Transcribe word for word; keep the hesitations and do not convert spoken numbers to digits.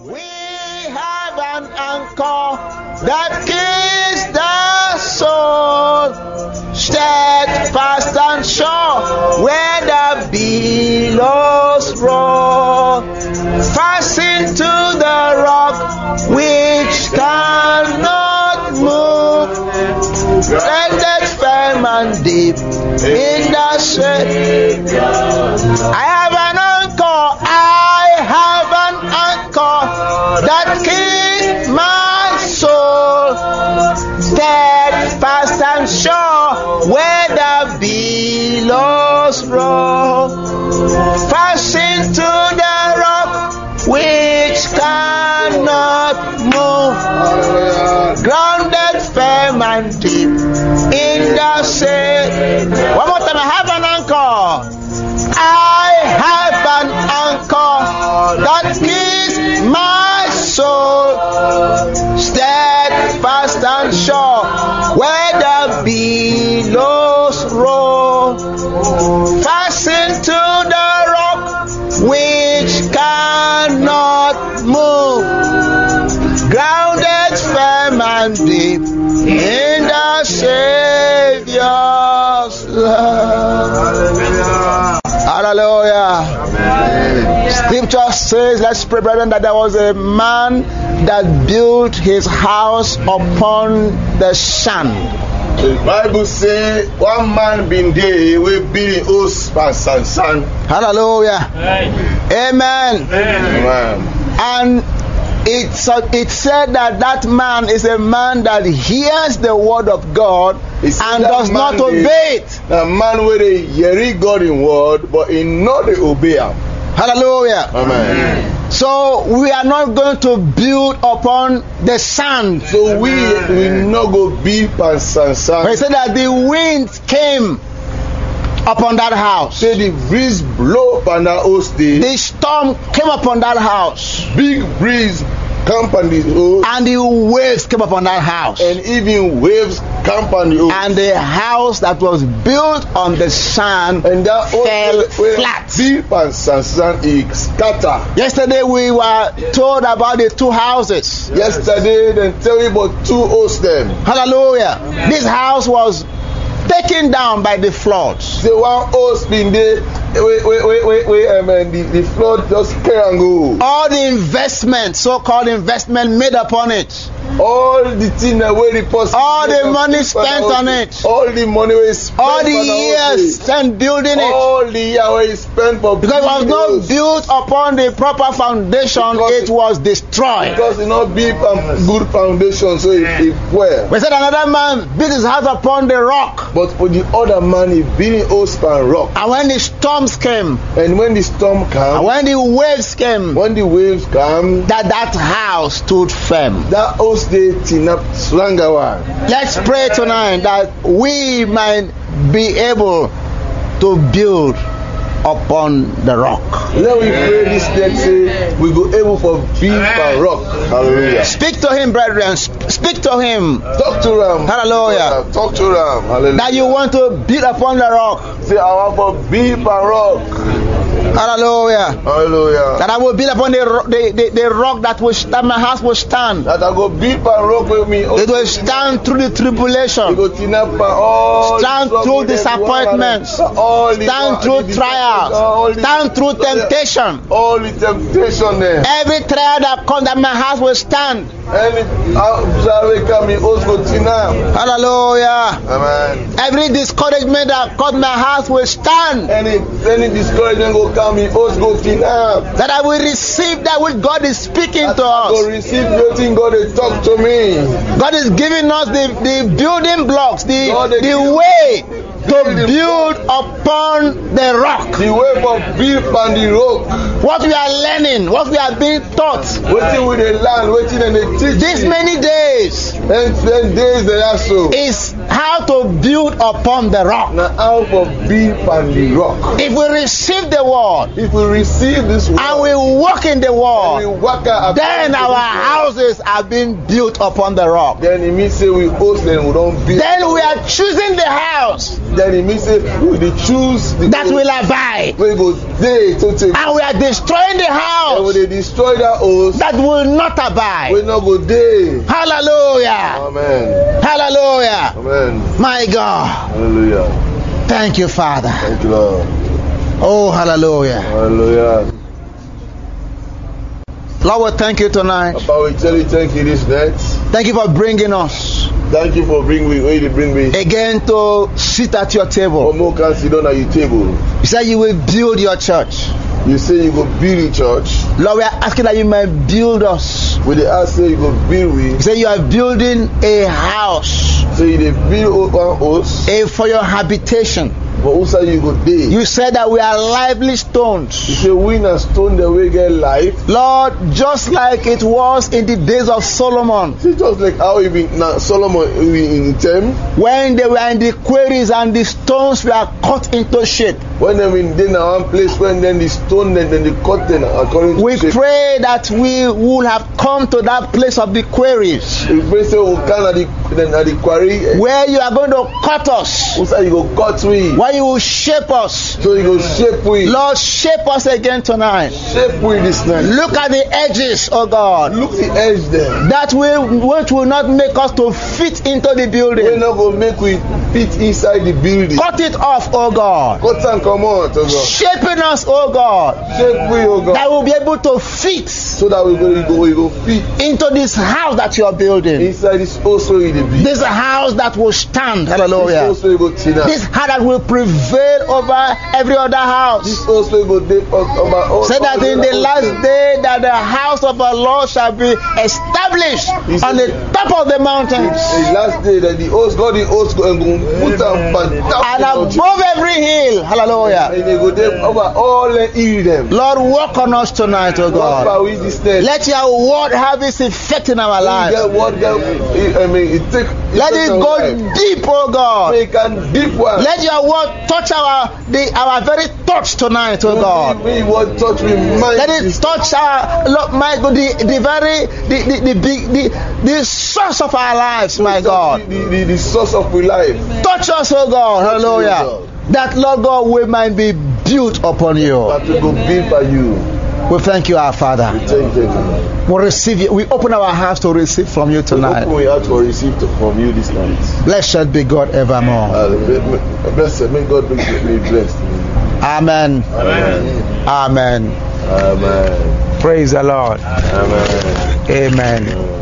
We have an anchor that keeps the soul steadfast and sure where the billows roll. Fastened to the rock which cannot move. Landed firm and deep in the shade. I have an anchor. I have an anchor that keeps my soul steadfast and sure where the billows roll. Fastened to the rock which cannot move. Grounded firm and deep in the shade. One more time. I have an anchor. I have an anchor that keeps my soul steadfast and sure where the billows roll. Fastened to the rock which cannot move. Grounded firm and deep in the Savior's love. Hallelujah. Hallelujah. Scripture says, let's pray, brethren, that there was a man that built his house upon the sand. The Bible says one man been there will be in house by sand. Hallelujah. Amen. Amen. And It's, uh, it said that that man is a man that hears the word of God and does not obey it. A man where they hear God in word, but he not they obey him. Hallelujah. Amen. So we are not going to build upon the sand. So we will not go build on sand. But he said that the wind came upon that house. Say the breeze blow upon that house. The storm came upon that house. Big breeze come on the house. And the waves came upon that house. And even waves come on the house. And the house that was built on the sand and that fell flat. Deep and sand, sand it scatter. Yesterday we were told about the two houses. Yesterday they tell you about two houses them. Hallelujah. This house was taken down by the floods. The one house been there, wait, wait, wait, wait, wait, um, the, the flood just carry and go. All the investment, so-called investment made upon it. All the thing that where the post. All the money spent on it. All the money we spent. All the years spent building it. All the year we spent for. Because it was not built upon the proper foundation, because it was destroyed. Because it not built on good foundation, so it, it well. We said another man built his house upon the rock. But for the other man, he built house upon rock. And when the storms came, and when the storm came, and when the waves came, when the waves came, that that house stood firm. That house they tinap slangawa. Let's pray tonight that we might be able to build upon the rock. Let we pray this text, say we go able for build upon rock. Hallelujah. Speak to him, brethren. Speak to him. Talk to him. Hallelujah. Talk to him. Hallelujah. That you want to build upon the rock. Say I want to build upon rock. Hallelujah. Hallelujah. That I will build upon the the, the, the rock that will that my house will stand. That I go build upon rock with me. It will stand through the tribulation. Stand through disappointments. Stand through trials. Stand through temptation. All the temptation there. Every trial that comes, that my house will stand. Hallelujah. Amen. Every discouragement that comes, my house will stand. Any any discouragement will come, me house go stand. That I will receive that which God is speaking that to I us. will receive the thing God is talk to me. God is giving us the, the building blocks, the God the way to build upon the rock. The way for build upon the rock. What we are learning, what we are being taught. Waiting with the land, waiting and they teach. These many days. And ten days they are so. Is how to build upon the rock. Now how to build upon the rock. If we receive the word, if we receive this word, and we walk in the word, and we walk out then our houses are being built upon the rock. Then it means say we host and we don't build. Then we are choosing the house. Then then it means say we dey choose the that will abide. We go dey totally. And we are destroying the And house when they destroy that house, that will not abide. we not go dey. Hallelujah. Amen. Hallelujah. Amen. My God. Hallelujah. Thank you, Father. Thank you, Lord. Oh, hallelujah. Hallelujah. Lord, we thank you tonight. Papa, we tell you thank you this night. Thank you for bringing us Thank you for bringing me, where you bring me. again to sit at your For table. more can sit down at your table. You said you will build your church. You say you go build a church. Lord, we are asking that you might build us. With the ask say you go build You with. say you are building a house So you dey build one house. a, for your habitation. But also you go dey. You said that we are lively stones. You say we na stone the way get life. Lord, just like it was in the days of Solomon, See just like how he been na Solomon in them when they were in the quarries and the stones were cut into shape. when them in dey na one place when then the stone then then the cut them according to We shape. pray that we would have come to that place of the quarries We pray say we can at the then at the quarry. where you are going to cut us, Also you go cut we. where you will shape us. So you go shape we. Lord, shape us again tonight. Shape we this night. Look at the edges, oh God, Look the edge there. that will which will not make us to fit into the We building. not go make we fit inside the building. Cut it off, oh God. Cut and come out, oh God. Shaping us, oh God, Shape we, oh God. that will be able to fit So that we go, we go, we go fit into this house that you are building. inside this also in the building. This house that will stand, This hallelujah. also you go tina. This house that will prevail over every other house. This also you go dey over all. Say that in the last day that the house of our Lord shall be established on the top of the mountains The last day that the host God the host go and go put am fantastic. and above every hill, hallelujah. And they go dey over all the hill them. Lord, work on us tonight, oh What God. about we this night? Let your word have its effect in our lives. Get what get, I mean it take. Let it go deep, oh God. Make and deep one. Let your word touch our the our very thoughts tonight, oh God. Me what touch me mind. Let it touch our Lord, my God, the, the very the the, the big the, the source of our lives, my God. The, the, the source of my life. Touch us, oh God, hallelujah. That Lord God, we might be built upon you. But to go build by you. We thank you, our Father. Thank you. We receive you. We open our hearts to receive from you tonight. We have to receive from you this night. Blessed be God evermore. Blessed, may God be blessed. Amen. Amen. Amen. Amen. Praise the Lord. Amen. Amen.